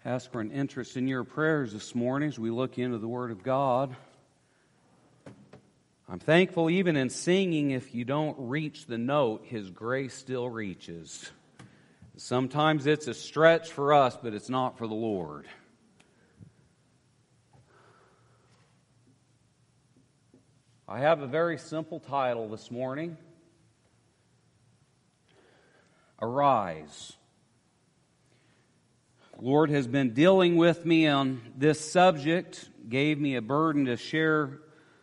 Ask for an interest in your prayers this morning as we look into the Word of God. I'm thankful even in singing, if you don't reach the note, His grace still reaches. Sometimes it's a stretch for us, but it's not for the Lord. I have a very simple title this morning. Arise. The Lord has been dealing with me on this subject, gave me a burden to share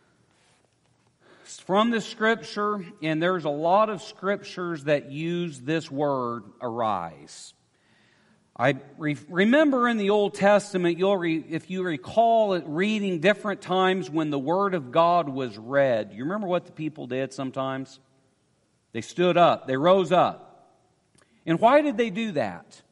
from the Scripture, and there's a lot of Scriptures that use this word, arise. I remember in the Old Testament, if you recall it, reading different times when the Word of God was read. You remember what the people did sometimes? They stood up, they rose up. And why did they do that?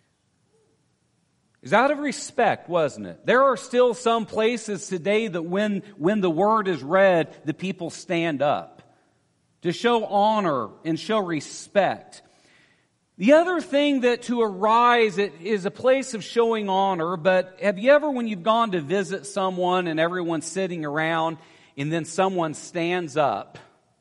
It was out of respect, wasn't it? There are still some places today that when the Word is read, the people stand up to show honor and show respect. The other thing that to arise, it is a place of showing honor, but have you ever, when you've gone to visit someone and everyone's sitting around and then someone stands up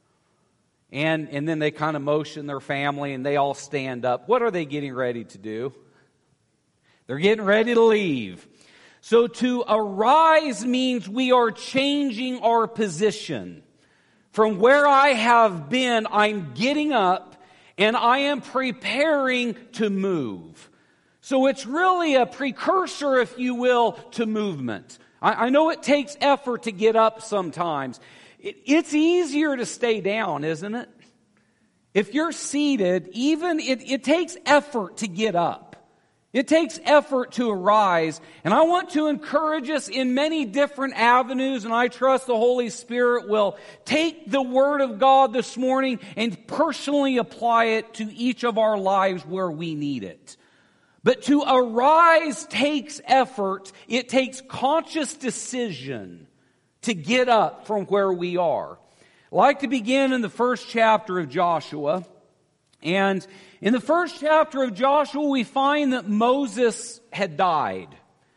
and then they kind of motion their family and they all stand up, what are they getting ready to do? They're getting ready to leave. So to arise means we are changing our position. From where I have been, I'm getting up and I am preparing to move. So it's really a precursor, if you will, to movement. I know it takes effort to get up sometimes. It's easier to stay down, isn't it? If you're seated, even it takes effort to get up. It takes effort to arise, and I want to encourage us in many different avenues, and I trust the Holy Spirit will take the Word of God this morning and personally apply it to each of our lives where we need it. But to arise takes effort. It takes conscious decision to get up from where we are. I'd like to begin in the first chapter of Joshua. And in the first chapter of Joshua, we find that Moses had died.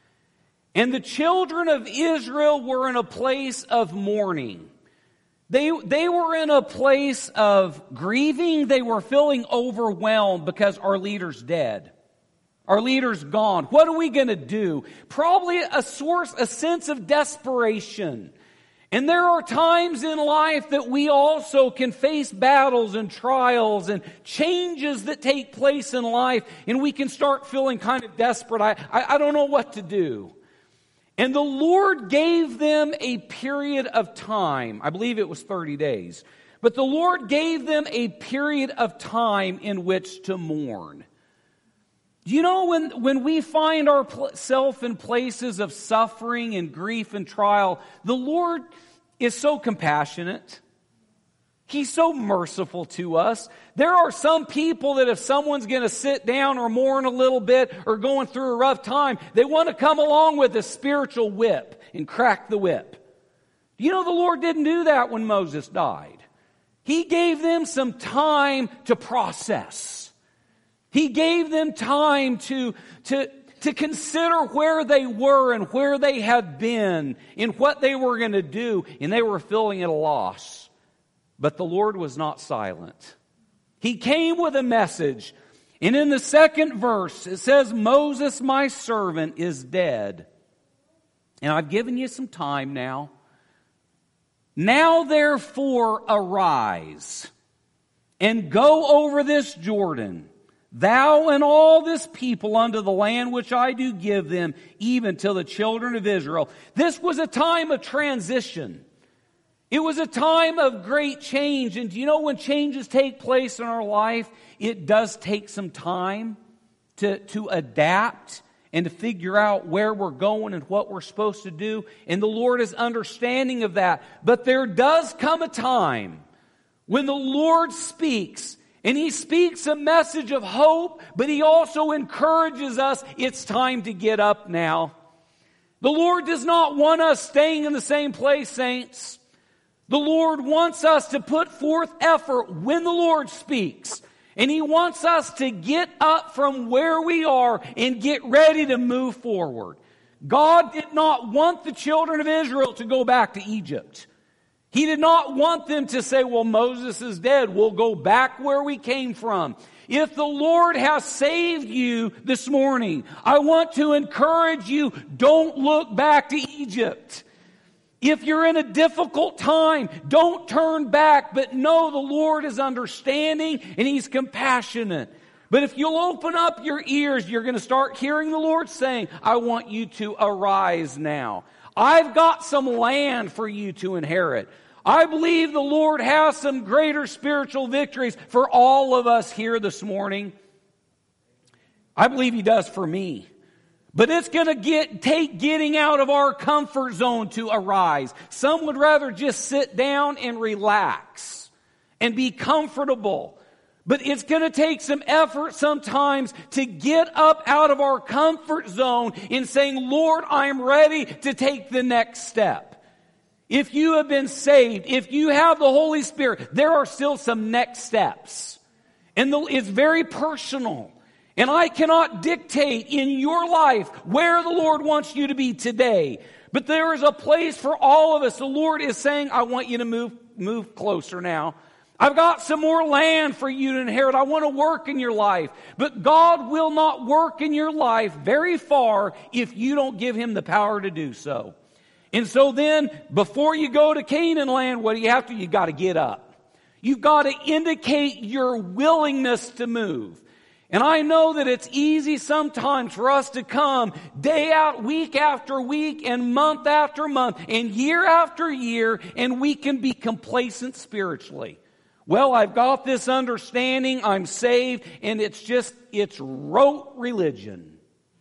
And the children of Israel were in a place of mourning. They were in a place of grieving. They were feeling overwhelmed because our leader's dead. Our leader's gone. What are we going to do? Probably a sense of desperation. And there are times in life that we also can face battles and trials and changes that take place in life, and we can start feeling kind of desperate. I don't know what to do. And the Lord gave them a period of time. I believe it was 30 days. But the Lord gave them a period of time in which to mourn. You know, when we find ourselves in places of suffering and grief and trial, the Lord is so compassionate. He's so merciful to us. There are some people that if someone's going to sit down or mourn a little bit or going through a rough time, they want to come along with a spiritual whip and crack the whip. You know, the Lord didn't do that when Moses died. He gave them some time to process. He gave them time to consider where they were and where they had been and what they were going to do, and they were feeling at a loss. But the Lord was not silent. He came with a message. And in the second verse, it says, Moses, my servant, is dead. And I've given you some time now. Now therefore arise and go over this Jordan, thou and all this people unto the land which I do give them, even till the children of Israel. This was a time of transition. It was a time of great change. And do you know when changes take place in our life, it does take some time to adapt and to figure out where we're going and what we're supposed to do. And the Lord is understanding of that. But there does come a time when the Lord speaks. And He speaks a message of hope, but He also encourages us, it's time to get up now. The Lord does not want us staying in the same place, saints. The Lord wants us to put forth effort when the Lord speaks. And He wants us to get up from where we are and get ready to move forward. God did not want the children of Israel to go back to Egypt. He did not want them to say, well, Moses is dead. We'll go back where we came from. If the Lord has saved you this morning, I want to encourage you, don't look back to Egypt. If you're in a difficult time, don't turn back, but know the Lord is understanding and He's compassionate. But if you'll open up your ears, you're going to start hearing the Lord saying, I want you to arise now. I've got some land for you to inherit. I believe the Lord has some greater spiritual victories for all of us here this morning. I believe He does for me. But it's going to take getting out of our comfort zone to arise. Some would rather just sit down and relax and be comfortable. But it's going to take some effort sometimes to get up out of our comfort zone in saying, Lord, I'm ready to take the next step. If you have been saved, if you have the Holy Spirit, there are still some next steps. And it's very personal. And I cannot dictate in your life where the Lord wants you to be today. But there is a place for all of us. The Lord is saying, I want you to move closer now. I've got some more land for you to inherit. I want to work in your life. But God will not work in your life very far if you don't give Him the power to do so. And so then, before you go to Canaan land, what do you have to do? You've got to get up. You've got to indicate your willingness to move. And I know that it's easy sometimes for us to come day out, week after week, and month after month, and year after year, and we can be complacent spiritually. Well, I've got this understanding, I'm saved, and it's rote religion.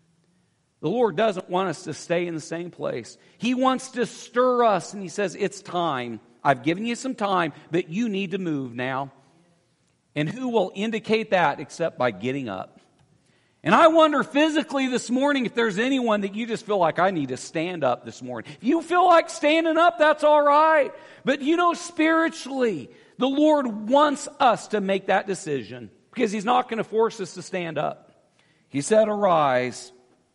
The Lord doesn't want us to stay in the same place. He wants to stir us, and He says, it's time. I've given you some time, but you need to move now. And who will indicate that except by getting up? And I wonder physically this morning if there's anyone that you just feel like, I need to stand up this morning. If you feel like standing up, that's all right. But spiritually, the Lord wants us to make that decision because He's not going to force us to stand up. He said, arise.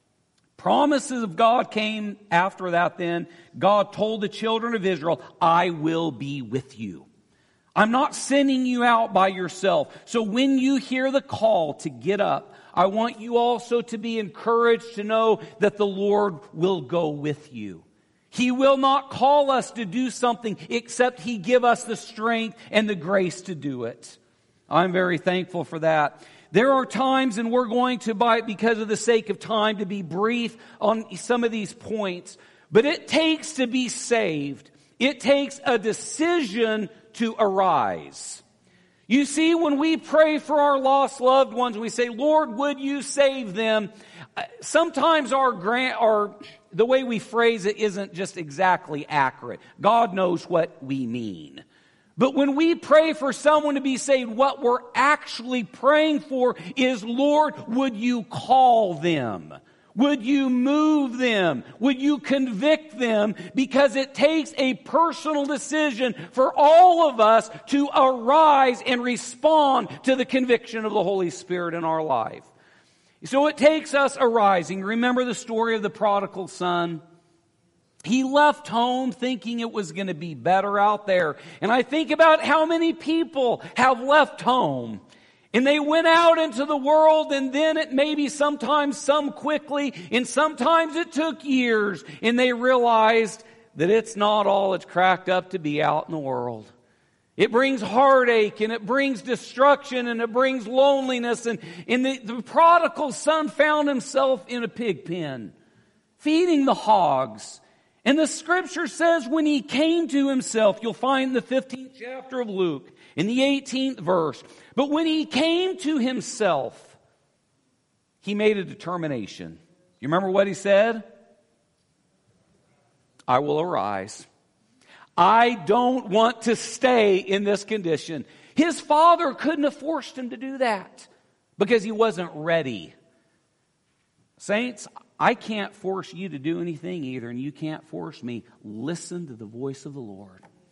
Promises of God came after that then. God told the children of Israel, I will be with you. I'm not sending you out by yourself. So when you hear the call to get up, I want you also to be encouraged to know that the Lord will go with you. He will not call us to do something except He give us the strength and the grace to do it. I'm very thankful for that. There are times, and we're going to, because of the sake of time, to be brief on some of these points. But it takes to be saved. It takes a decision to arise. You see, when we pray for our lost loved ones, we say, Lord, would you save them? Sometimes the way we phrase it isn't just exactly accurate. God knows what we mean. But when we pray for someone to be saved, what we're actually praying for is, Lord, would you call them? Would you move them? Would you convict them? Because it takes a personal decision for all of us to arise and respond to the conviction of the Holy Spirit in our life. So it takes us arising. Remember the story of the prodigal son? He left home thinking it was going to be better out there. And I think about how many people have left home. And they went out into the world, and then it maybe sometimes some quickly, and sometimes it took years. And they realized that it's not all it's cracked up to be out in the world. It brings heartache, and it brings destruction, and it brings loneliness. And the prodigal son found himself in a pig pen, feeding the hogs. And the scripture says when he came to himself, you'll find in the 15th chapter of Luke, in the 18th verse, but when he came to himself, he made a determination. You remember what he said? I will arise. I don't want to stay in this condition. His father couldn't have forced him to do that because he wasn't ready. Saints, I can't force you to do anything either, and you can't force me. Listen to the voice of the Lord.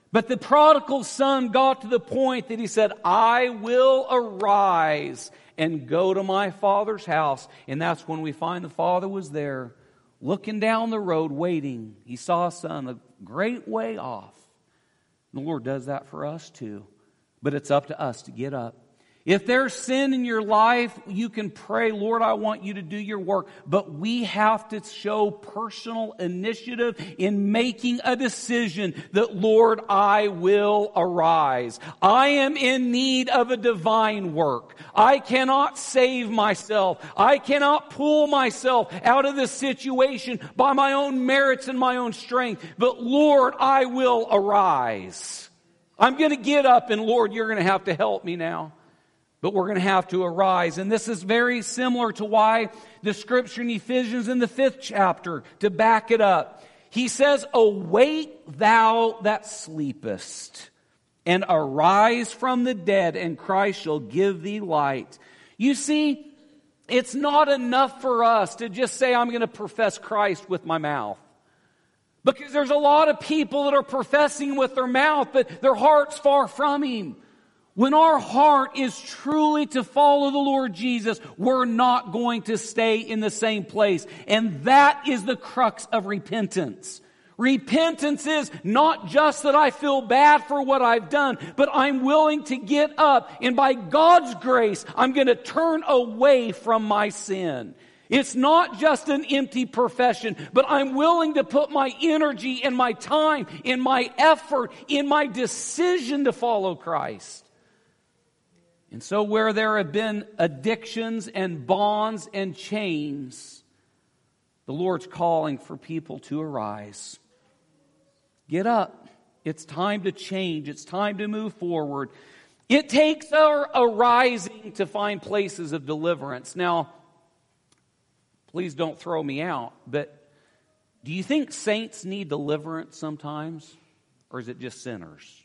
But the prodigal son got to the point that he said, I will arise and go to my father's house. And that's when we find the father was there, looking down the road, waiting. He saw his son a great way off. The Lord does that for us too. But it's up to us to get up. If there's sin in your life, you can pray, Lord, I want you to do your work. But we have to show personal initiative in making a decision that, Lord, I will arise. I am in need of a divine work. I cannot save myself. I cannot pull myself out of this situation by my own merits and my own strength. But, Lord, I will arise. I'm going to get up, and, Lord, you're going to have to help me now. But we're going to have to arise. And this is very similar to why the scripture in Ephesians in the 5th chapter, to back it up. He says, awake thou that sleepest, and arise from the dead, and Christ shall give thee light. You see, it's not enough for us to just say, I'm going to profess Christ with my mouth. Because there's a lot of people that are professing with their mouth, but their heart's far from Him. When our heart is truly to follow the Lord Jesus, we're not going to stay in the same place. And that is the crux of repentance. Repentance is not just that I feel bad for what I've done, but I'm willing to get up, and by God's grace, I'm going to turn away from my sin. It's not just an empty profession, but I'm willing to put my energy and my time, in my effort, in my decision to follow Christ. And so where there have been addictions and bonds and chains, the Lord's calling for people to arise. Get up. It's time to change. It's time to move forward. It takes our arising to find places of deliverance. Now, please don't throw me out, but do you think saints need deliverance sometimes? Or is it just sinners?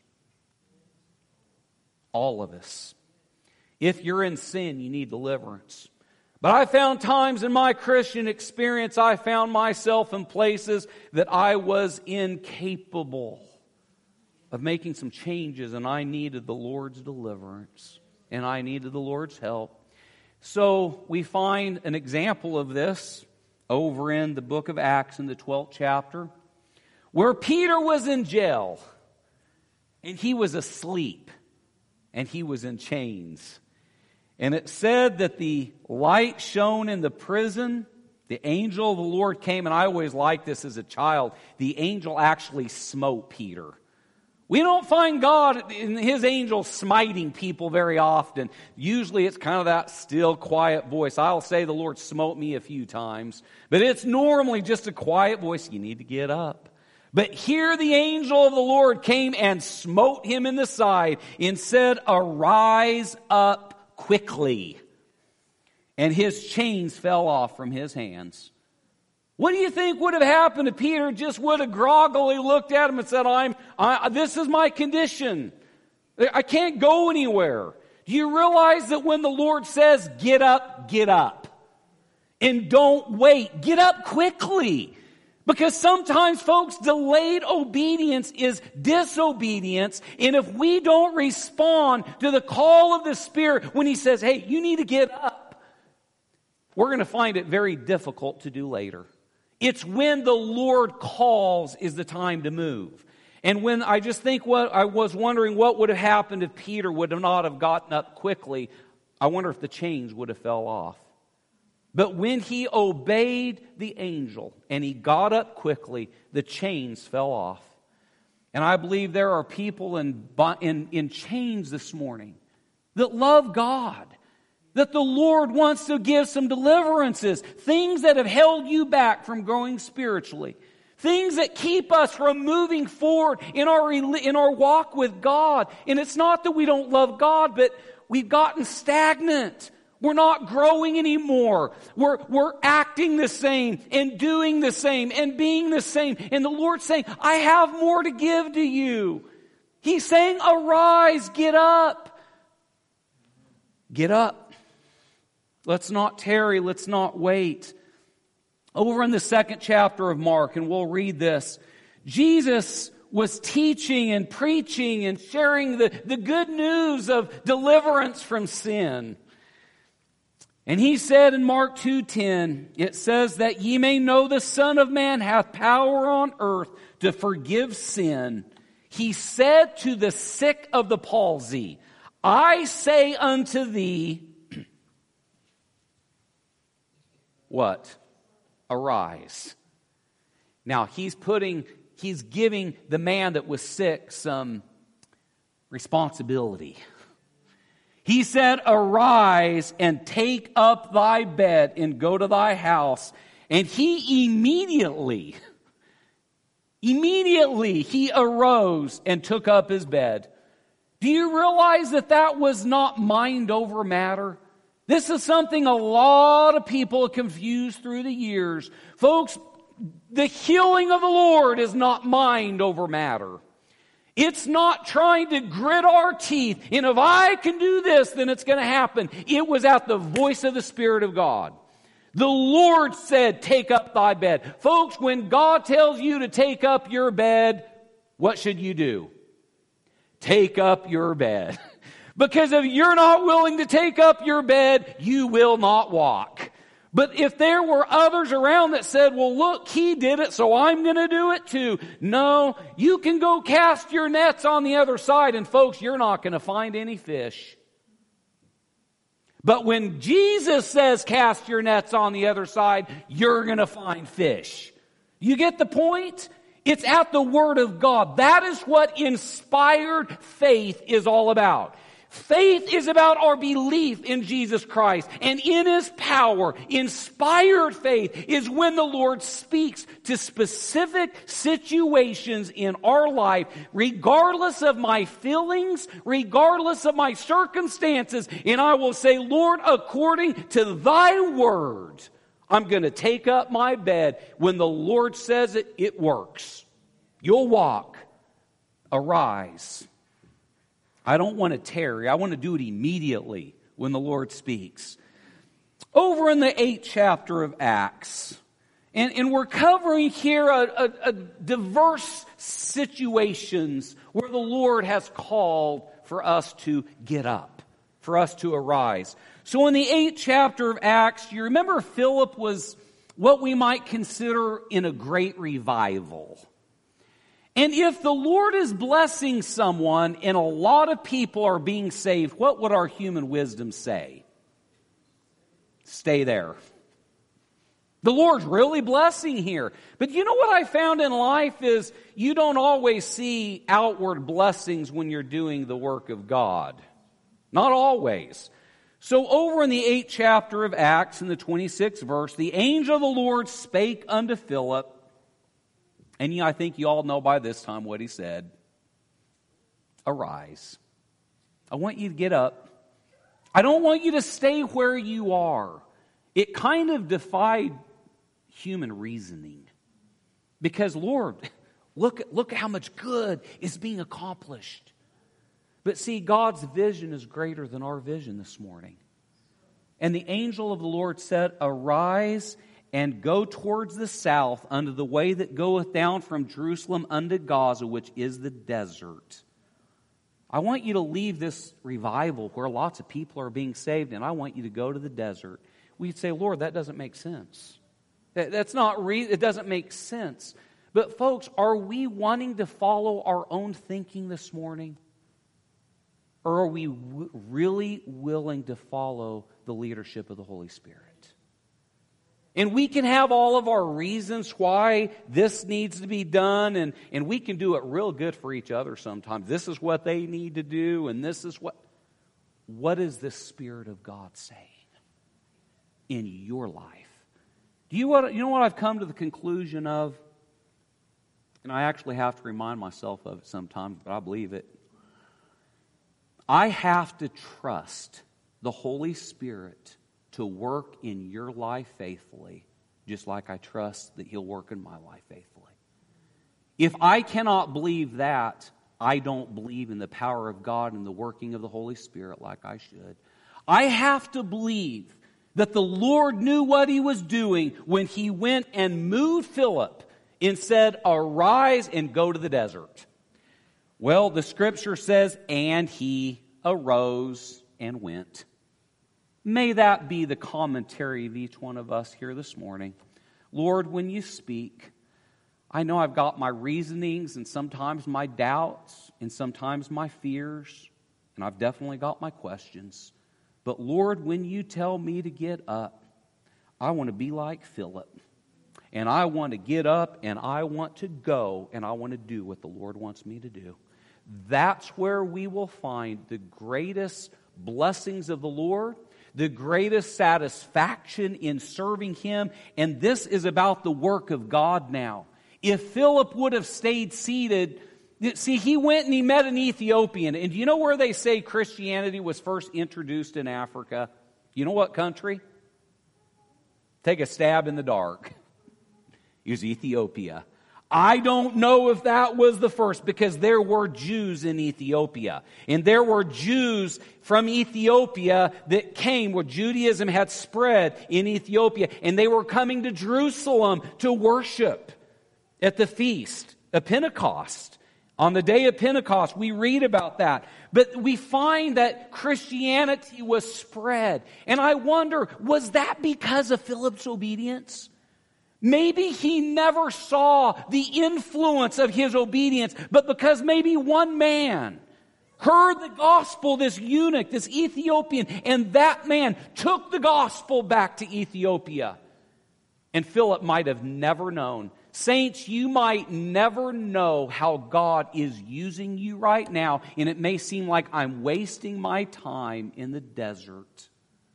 All of us. If you're in sin, you need deliverance. But I found times in my Christian experience, I found myself in places that I was incapable of making some changes, and I needed the Lord's deliverance, and I needed the Lord's help. So we find an example of this over in the book of Acts in the 12th chapter, where Peter was in jail, and he was asleep, and he was in chains. And it said that the light shone in the prison. The angel of the Lord came, and I always liked this as a child. The angel actually smote Peter. We don't find God in His angel smiting people very often. Usually it's kind of that still, quiet voice. I'll say the Lord smote me a few times, but it's normally just a quiet voice. You need to get up. But here the angel of the Lord came and smote him in the side and said, arise up quickly. And his chains fell off from his hands. What do you think would have happened if Peter just would have groggily looked at him and said, this is my condition. I can't go anywhere. Do you realize that when the Lord says, get up, and don't wait, get up quickly? Because sometimes, folks, delayed obedience is disobedience. And if we don't respond to the call of the Spirit when He says, hey, you need to get up, we're going to find it very difficult to do later. It's when the Lord calls is the time to move. And when I just think I was wondering what would have happened if Peter would not have gotten up quickly, I wonder if the chains would have fell off. But when he obeyed the angel and he got up quickly, the chains fell off. And I believe there are people in chains this morning that love God, that the Lord wants to give some deliverances, things that have held you back from growing spiritually, things that keep us from moving forward in our walk with God. And it's not that we don't love God, but we've gotten stagnant. We're not growing anymore. We're acting the same and doing the same and being the same. And the Lord's saying, I have more to give to you. He's saying, arise, get up. Get up. Let's not tarry. Let's not wait. Over in the 2nd chapter of Mark, and we'll read this, Jesus was teaching and preaching and sharing the good news of deliverance from sin. And he said in Mark 2:10, it says that ye may know the Son of Man hath power on earth to forgive sin. He said to the sick of the palsy, I say unto thee, what? Arise. Now he's giving the man that was sick some responsibility. He said, arise and take up thy bed and go to thy house. And he immediately he arose and took up his bed. Do you realize that was not mind over matter? This is something a lot of people have confused through the years. Folks, the healing of the Lord is not mind over matter. It's not trying to grit our teeth, and if I can do this, then it's going to happen. It was at the voice of the Spirit of God. The Lord said, take up thy bed. Folks, when God tells you to take up your bed, what should you do? Take up your bed. Because if you're not willing to take up your bed, you will not walk. But if there were others around that said, well, look, he did it, so I'm going to do it too. No, you can go cast your nets on the other side, and folks, you're not going to find any fish. But when Jesus says cast your nets on the other side, you're going to find fish. You get the point? It's at the Word of God. That is what inspired faith is all about. Faith is about our belief in Jesus Christ and in His power. Inspired faith is when the Lord speaks to specific situations in our life, regardless of my feelings, regardless of my circumstances. And I will say, Lord, according to thy word, I'm going to take up my bed. When the Lord says it, it works. You'll walk. Arise. I don't want to tarry. I want to do it immediately when the Lord speaks. Over in the 8th chapter of Acts, and we're covering here a diverse situations where the Lord has called for us to get up, for us to arise. So in the 8th chapter of Acts, you remember Philip was what we might consider in a great revival. And if the Lord is blessing someone and a lot of people are being saved, what would our human wisdom say? Stay there. The Lord's really blessing here. But you know what I found in life is you don't always see outward blessings when you're doing the work of God. Not always. So over in the 8th chapter of Acts, in the 26th verse, the angel of the Lord spake unto Philip. And I think you all know by this time what he said. Arise. I want you to get up. I don't want you to stay where you are. It kind of defied human reasoning. Because, Lord, look how much good is being accomplished. But see, God's vision is greater than our vision this morning. And the angel of the Lord said, arise and go towards the south unto the way that goeth down from Jerusalem unto Gaza, which is the desert. I want you to leave this revival where lots of people are being saved, and I want you to go to the desert. We'd say, Lord, that doesn't make sense. It doesn't make sense. But folks, are we wanting to follow our own thinking this morning? Or are we really willing to follow the leadership of the Holy Spirit? And we can have all of our reasons why this needs to be done, and we can do it real good for each other sometimes. This is what they need to do, and this is what is the Spirit of God saying in your life? You know what I've come to the conclusion of? And I actually have to remind myself of it sometimes, but I believe it. I have to trust the Holy Spirit to work in your life faithfully, just like I trust that He'll work in my life faithfully. If I cannot believe that, I don't believe in the power of God and the working of the Holy Spirit like I should. I have to believe that the Lord knew what He was doing when He went and moved Philip Instead, arise and go to the desert. Well, the scripture says, and he arose and went. May that be the commentary of each one of us here this morning. Lord, when you speak, I know I've got my reasonings and sometimes my doubts and sometimes my fears, and I've definitely got my questions. But Lord, when you tell me to get up, I want to be like Philip. And I want to get up and I want to go and I want to do what the Lord wants me to do. That's where we will find the greatest blessings of the Lord, the greatest satisfaction in serving Him. And this is about the work of God now. If Philip would have stayed seated, see, he went and he met an Ethiopian. And do you know where they say Christianity was first introduced in Africa? You know what country? Take a stab in the dark. It was Ethiopia. I don't know if that was the first, because there were Jews in Ethiopia. And there were Jews from Ethiopia that came where Judaism had spread in Ethiopia. And they were coming to Jerusalem to worship at the feast of Pentecost. On the day of Pentecost, we read about that. But we find that Christianity was spread. And I wonder, was that because of Philip's obedience? Maybe he never saw the influence of his obedience, but because maybe one man heard the gospel, this eunuch, this Ethiopian, and that man took the gospel back to Ethiopia. And Philip might have never known. Saints, you might never know how God is using you right now, and it may seem like I'm wasting my time in the desert.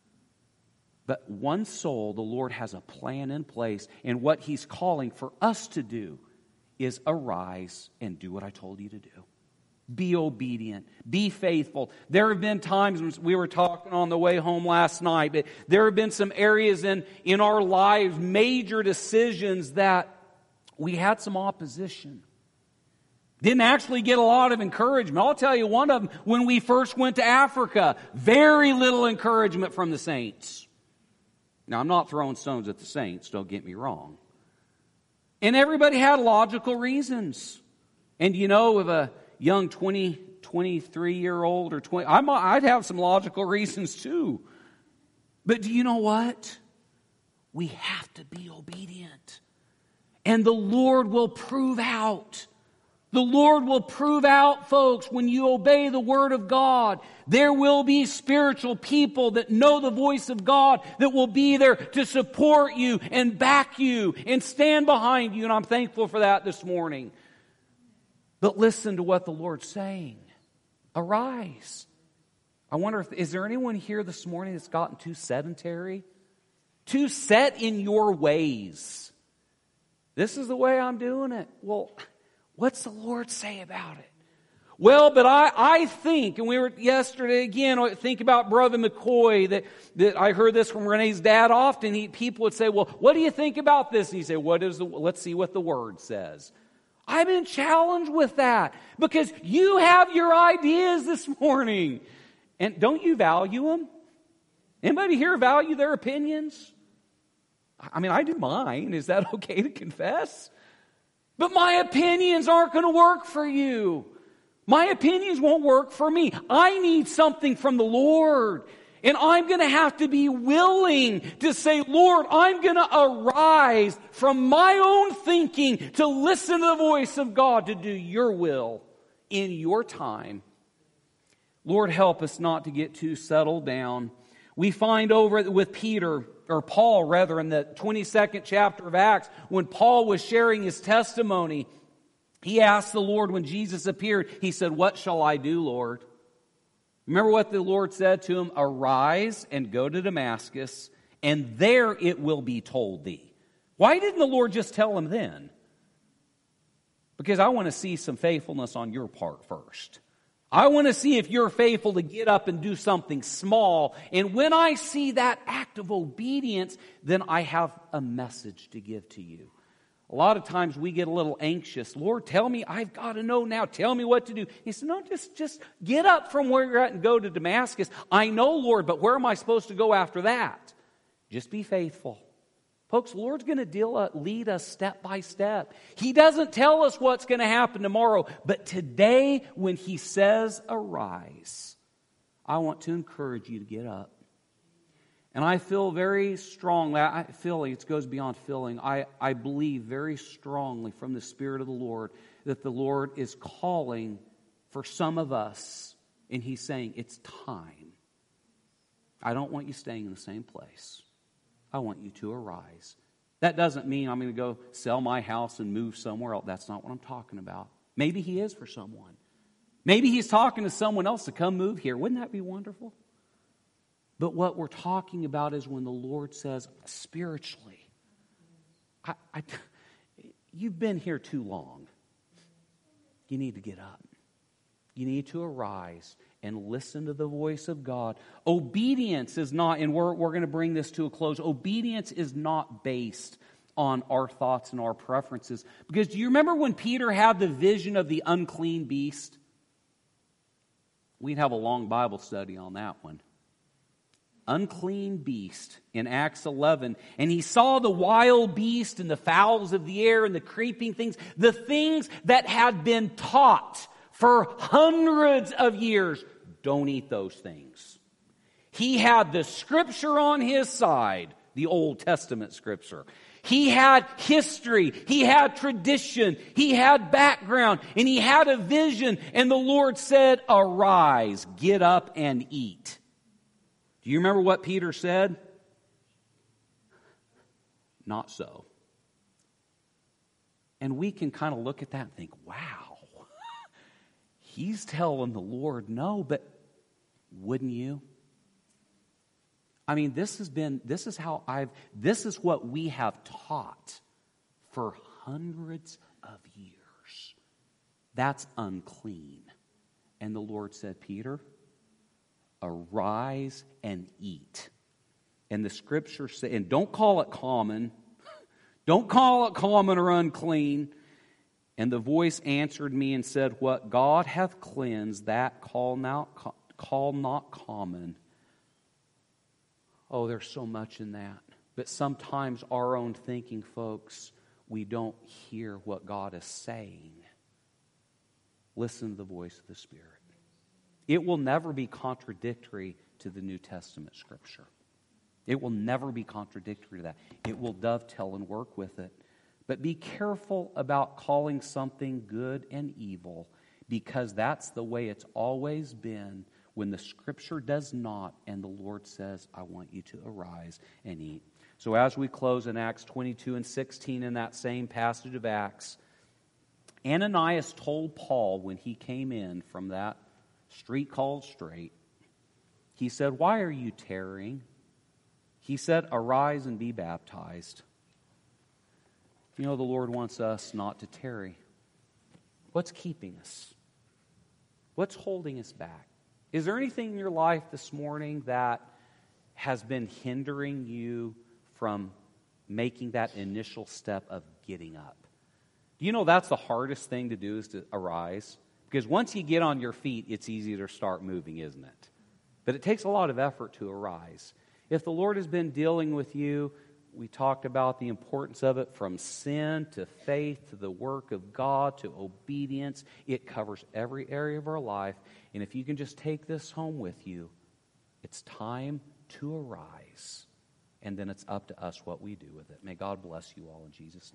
But one soul, the Lord has a plan in place, and what He's calling for us to do is arise and do what I told you to do. Be obedient. Be faithful. There have been times when we were talking on the way home last night, but there have been some areas in our lives, major decisions that we had some opposition. Didn't actually get a lot of encouragement. I'll tell you one of them, when we first went to Africa, very little encouragement from the saints. Now, I'm not throwing stones at the saints, don't get me wrong. And everybody had logical reasons. And you know, of a young 23-year-old or 20, I'd have some logical reasons too. But do you know what? We have to be obedient. And the Lord will prove out. The Lord will prove out, folks, when you obey the Word of God. There will be spiritual people that know the voice of God that will be there to support you and back you and stand behind you. And I'm thankful for that this morning. But listen to what the Lord's saying. Arise. I wonder, is there anyone here this morning that's gotten too sedentary? Too set in your ways? This is the way I'm doing it. Well, what's the Lord say about it? Well, but I think, and we were yesterday again, think about Brother McCoy, that I heard this from Renee's dad often. People would say, well, what do you think about this? And he'd say, let's see what the Word says. I've been challenged with that because you have your ideas this morning. And don't you value them? Anybody here value their opinions? I mean, I do mine. Is that okay to confess? But my opinions aren't going to work for you. My opinions won't work for me. I need something from the Lord. And I'm going to have to be willing to say, Lord, I'm going to arise from my own thinking to listen to the voice of God to do your will in your time. Lord, help us not to get too settled down. We find over with Peter, or Paul rather, in the 22nd chapter of Acts, when Paul was sharing his testimony, he asked the Lord when Jesus appeared, he said, what shall I do, Lord? Remember what the Lord said to him? Arise and go to Damascus, and there it will be told thee. Why didn't the Lord just tell him then? Because I want to see some faithfulness on your part first. I want to see if you're faithful to get up and do something small. And when I see that act of obedience, then I have a message to give to you. A lot of times we get a little anxious. Lord, tell me, I've got to know now. Tell me what to do. He said, no, just get up from where you're at and go to Damascus. I know, Lord, but where am I supposed to go after that? Just be faithful. Folks, the Lord's going to lead us step by step. He doesn't tell us what's going to happen tomorrow, but today when He says arise, I want to encourage you to get up. And I feel very strongly, it goes beyond feeling, I believe very strongly from the Spirit of the Lord that the Lord is calling for some of us, and He's saying, it's time. I don't want you staying in the same place. I want you to arise. That doesn't mean I'm going to go sell my house and move somewhere else. That's not what I'm talking about. Maybe He is for someone. Maybe He's talking to someone else to come move here. Wouldn't that be wonderful? But what we're talking about is when the Lord says, spiritually, you've been here too long. You need to get up. You need to arise and listen to the voice of God. Obedience is not, and we're going to bring this to a close, obedience is not based on our thoughts and our preferences. Because do you remember when Peter had the vision of the unclean beast? We'd have a long Bible study on that one. Unclean beast in Acts 11. And he saw the wild beast and the fowls of the air and the creeping things, the things that had been taught for hundreds of years. Don't eat those things. He had the Scripture on his side, the Old Testament Scripture. He had history, he had tradition, he had background, and he had a vision. And the Lord said, arise, get up and eat. Do you remember what Peter said? Not so. And we can kind of look at that and think, wow. He's telling the Lord no, but wouldn't you? I mean, this is what we have taught for hundreds of years. That's unclean. And the Lord said, Peter, arise and eat. And the Scripture says, and don't call it common. Don't call it common or unclean. And the voice answered me and said, what God hath cleansed, that call not common. Oh, there's so much in that. But sometimes our own thinking, folks, we don't hear what God is saying. Listen to the voice of the Spirit. It will never be contradictory to the New Testament Scripture. It will never be contradictory to that. It will dovetail and work with it. But be careful about calling something good and evil, because that's the way it's always been when the Scripture does not, and the Lord says, I want you to arise and eat. So as we close in Acts 22 and 16 in that same passage of Acts, Ananias told Paul when he came in from that street called Straight, he said, why are you tarrying? He said, arise and be baptized. You know, the Lord wants us not to tarry. What's keeping us? What's holding us back? Is there anything in your life this morning that has been hindering you from making that initial step of getting up? You know, that's the hardest thing to do, is to arise. Because once you get on your feet, it's easy to start moving, isn't it? But it takes a lot of effort to arise. If the Lord has been dealing with you, we talked about the importance of it, from sin to faith to the work of God to obedience. It covers every area of our life. And if you can just take this home with you, it's time to arise. And then it's up to us what we do with it. May God bless you all in Jesus' name.